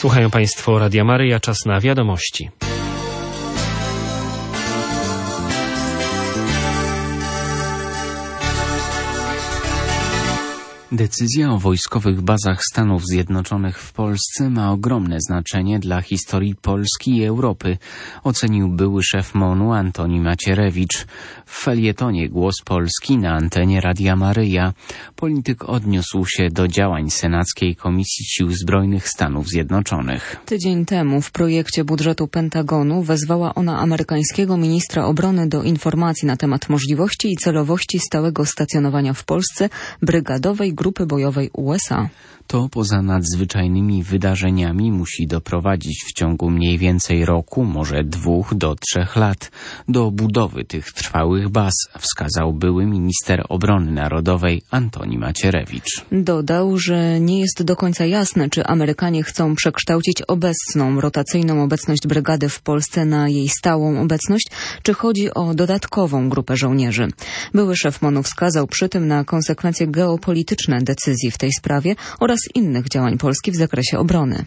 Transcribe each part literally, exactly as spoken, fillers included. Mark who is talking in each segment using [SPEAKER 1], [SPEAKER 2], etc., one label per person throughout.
[SPEAKER 1] Słuchają Państwo Radia Maryja, czas na wiadomości.
[SPEAKER 2] Decyzja o wojskowych bazach Stanów Zjednoczonych w Polsce ma ogromne znaczenie dla historii Polski i Europy, ocenił były szef M O N-u Antoni Macierewicz. W felietonie Głos Polski na antenie Radia Maryja polityk odniósł się do działań Senackiej Komisji Sił Zbrojnych Stanów Zjednoczonych.
[SPEAKER 3] Tydzień temu w projekcie budżetu Pentagonu wezwała ona amerykańskiego ministra obrony do informacji na temat możliwości i celowości stałego stacjonowania w Polsce brygadowej grupy bojowej U S A.
[SPEAKER 2] To poza nadzwyczajnymi wydarzeniami musi doprowadzić w ciągu mniej więcej roku, może dwóch do trzech lat, do budowy tych trwałych baz, wskazał były minister obrony narodowej Antoni Macierewicz.
[SPEAKER 3] Dodał, że nie jest do końca jasne, czy Amerykanie chcą przekształcić obecną, rotacyjną obecność brygady w Polsce na jej stałą obecność, czy chodzi o dodatkową grupę żołnierzy. Były szef M O N-u wskazał przy tym na konsekwencje geopolityczne decyzji w tej sprawie oraz innych działań Polski w zakresie obrony.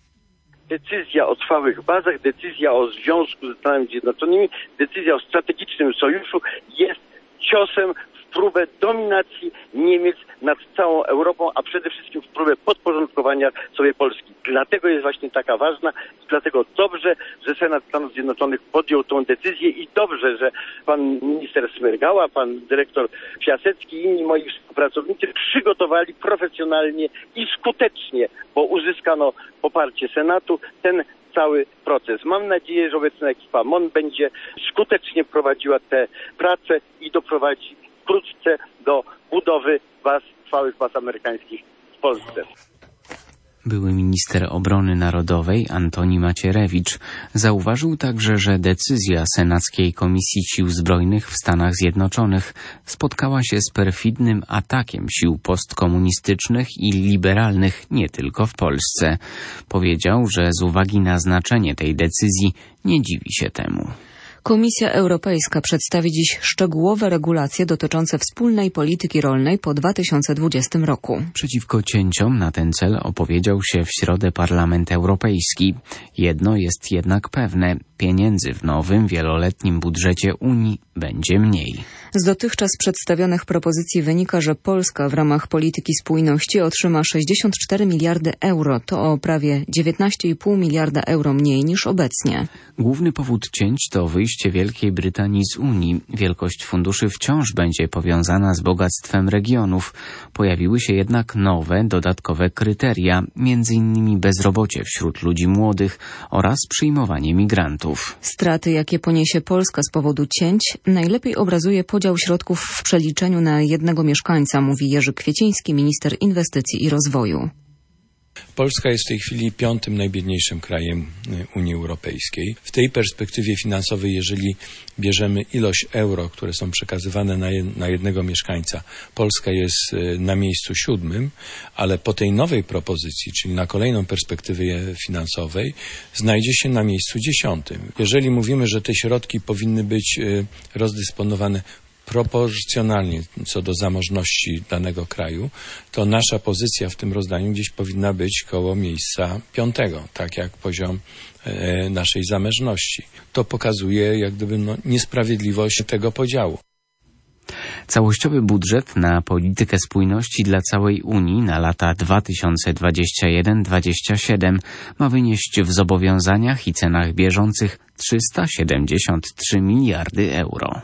[SPEAKER 4] Decyzja o trwałych bazach, decyzja o związku ze Stanami Zjednoczonymi, decyzja o strategicznym sojuszu jest ciosem w próbę dominacji Niemiec nad całą Europą, a przede wszystkim w próbę podporządkowania sobie Polski. Dlatego jest właśnie taka ważna i dlatego dobrze, że Senat Stanów Zjednoczonych podjął tą decyzję i dobrze, że pan minister Smyrgała, pan dyrektor Piasecki i inni moi współpracownicy przygotowali profesjonalnie i skutecznie, bo uzyskano poparcie Senatu, ten cały proces. Mam nadzieję, że obecna ekipa M O N będzie skutecznie prowadziła te prace i doprowadzi wkrótce do budowy baz, trwałych baz amerykańskich w Polsce.
[SPEAKER 2] Były minister obrony narodowej Antoni Macierewicz zauważył także, że decyzja Senackiej Komisji Sił Zbrojnych w Stanach Zjednoczonych spotkała się z perfidnym atakiem sił postkomunistycznych i liberalnych nie tylko w Polsce. Powiedział, że z uwagi na znaczenie tej decyzji nie dziwi się temu.
[SPEAKER 3] Komisja Europejska przedstawi dziś szczegółowe regulacje dotyczące wspólnej polityki rolnej po dwa tysiące dwudziestym roku.
[SPEAKER 2] Przeciwko cięciom na ten cel opowiedział się w środę Parlament Europejski. Jedno jest jednak pewne. Pieniędzy w nowym, wieloletnim budżecie Unii będzie mniej.
[SPEAKER 3] Z dotychczas przedstawionych propozycji wynika, że Polska w ramach polityki spójności otrzyma sześćdziesiąt cztery miliardy euro. To o prawie dziewiętnaście i pół miliarda euro mniej niż obecnie.
[SPEAKER 2] Główny powód cięć to wyjście Wielkiej Brytanii z Unii. Wielkość funduszy wciąż będzie powiązana z bogactwem regionów. Pojawiły się jednak nowe, dodatkowe kryteria, między innymi bezrobocie wśród ludzi młodych oraz przyjmowanie migrantów.
[SPEAKER 3] Straty, jakie poniesie Polska z powodu cięć, najlepiej obrazuje podział środków w przeliczeniu na jednego mieszkańca, mówi Jerzy Kwieciński, minister inwestycji i rozwoju.
[SPEAKER 5] Polska jest w tej chwili piątym najbiedniejszym krajem Unii Europejskiej. W tej perspektywie finansowej, jeżeli bierzemy ilość euro, które są przekazywane na, jed, na jednego mieszkańca, Polska jest na miejscu siódmym, ale po tej nowej propozycji, czyli na kolejną perspektywę finansowej, znajdzie się na miejscu dziesiątym. Jeżeli mówimy, że te środki powinny być rozdysponowane proporcjonalnie co do zamożności danego kraju, to nasza pozycja w tym rozdaniu gdzieś powinna być koło miejsca piątego, tak jak poziom e, naszej zamożności. To pokazuje jak gdyby no, niesprawiedliwość tego podziału.
[SPEAKER 2] Całościowy budżet na politykę spójności dla całej Unii na lata dwa tysiące dwudziesty pierwszy do dwudziestego siódmego ma wynieść w zobowiązaniach i cenach bieżących trzysta siedemdziesiąt trzy miliardy euro.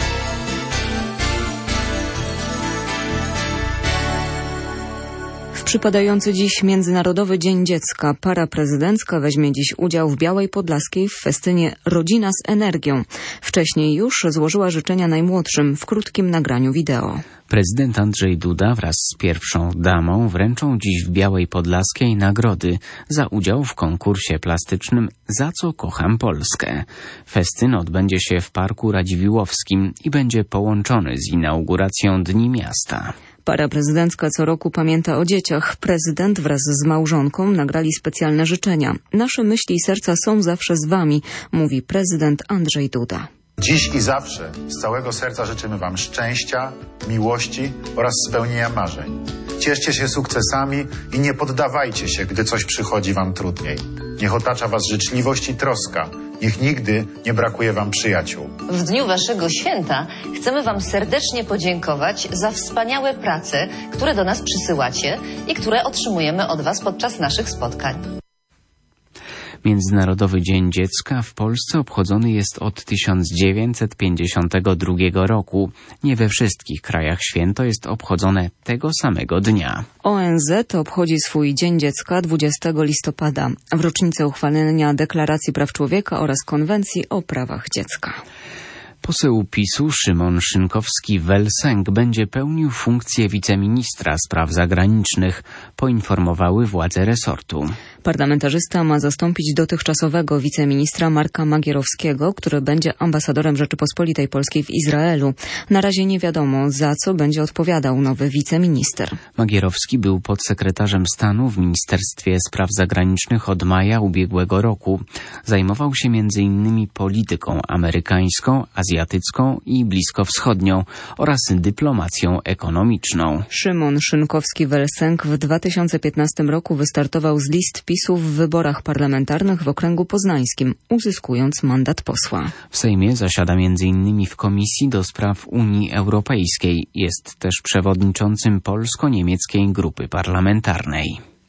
[SPEAKER 3] Przypadający dziś Międzynarodowy Dzień Dziecka para prezydencka weźmie dziś udział w Białej Podlaskiej w festynie Rodzina z energią. Wcześniej już złożyła życzenia najmłodszym w krótkim nagraniu wideo.
[SPEAKER 2] Prezydent Andrzej Duda wraz z pierwszą damą wręczą dziś w Białej Podlaskiej nagrody za udział w konkursie plastycznym Za co kocham Polskę. Festyn odbędzie się w Parku Radziwiłłowskim i będzie połączony z inauguracją Dni Miasta.
[SPEAKER 3] Para prezydencka co roku pamięta o dzieciach. Prezydent wraz z małżonką nagrali specjalne życzenia. Nasze myśli i serca są zawsze z wami, mówi prezydent Andrzej Duda.
[SPEAKER 6] Dziś i zawsze z całego serca życzymy wam szczęścia, miłości oraz spełnienia marzeń. Cieszcie się sukcesami i nie poddawajcie się, gdy coś przychodzi wam trudniej. Niech otacza was życzliwość i troska. Niech nigdy nie brakuje wam przyjaciół.
[SPEAKER 7] W dniu waszego święta chcemy wam serdecznie podziękować za wspaniałe prace, które do nas przysyłacie i które otrzymujemy od was podczas naszych spotkań.
[SPEAKER 2] Międzynarodowy Dzień Dziecka w Polsce obchodzony jest od tysiąc dziewięćset pięćdziesiątego drugiego roku. Nie we wszystkich krajach święto jest obchodzone tego samego dnia.
[SPEAKER 3] O N Z obchodzi swój Dzień Dziecka dwudziestego listopada, w rocznicę uchwalenia Deklaracji Praw Człowieka oraz Konwencji o prawach dziecka.
[SPEAKER 2] Poseł PiSu Szymon Szynkowski-Welsenk będzie pełnił funkcję wiceministra spraw zagranicznych, poinformowały władze resortu.
[SPEAKER 3] Parlamentarzysta ma zastąpić dotychczasowego wiceministra Marka Magierowskiego, który będzie ambasadorem Rzeczypospolitej Polskiej w Izraelu. Na razie nie wiadomo, za co będzie odpowiadał nowy wiceminister.
[SPEAKER 2] Magierowski był podsekretarzem stanu w Ministerstwie Spraw Zagranicznych od maja ubiegłego roku. Zajmował się między innymi polityką amerykańską, azjatycką i bliskowschodnią oraz dyplomacją ekonomiczną.
[SPEAKER 3] Szymon Szynkowski-Welsenk w dwa tysiące piętnastym roku wystartował z list PiSu w wyborach parlamentarnych w okręgu poznańskim, uzyskując mandat posła.
[SPEAKER 2] W Sejmie zasiada między innymi w Komisji do Spraw Unii Europejskiej. Jest też przewodniczącym polsko-niemieckiej grupy parlamentarnej.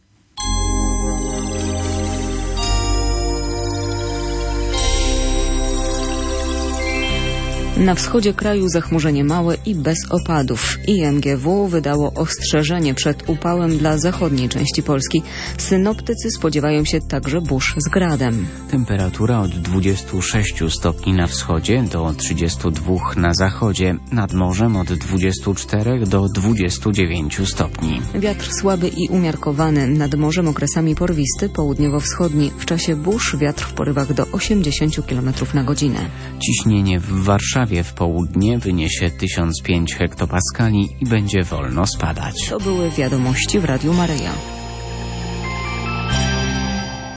[SPEAKER 3] Na wschodzie kraju zachmurzenie małe i bez opadów. I M G W wydało ostrzeżenie przed upałem dla zachodniej części Polski. Synoptycy spodziewają się także burz z gradem.
[SPEAKER 2] Temperatura od dwudziestu sześciu stopni na wschodzie do trzydziestu dwóch na zachodzie. Nad morzem od dwudziestu czterech do dwudziestu dziewięciu stopni.
[SPEAKER 3] Wiatr słaby i umiarkowany. Nad morzem okresami porwisty, południowo-wschodni. W czasie burz wiatr w porywach do osiemdziesięciu kilometrów na godzinę.
[SPEAKER 2] Ciśnienie w Warszawie w południe wyniesie tysiąc pięć hektopaskali i będzie wolno spadać.
[SPEAKER 3] To były wiadomości w Radiu Maryja.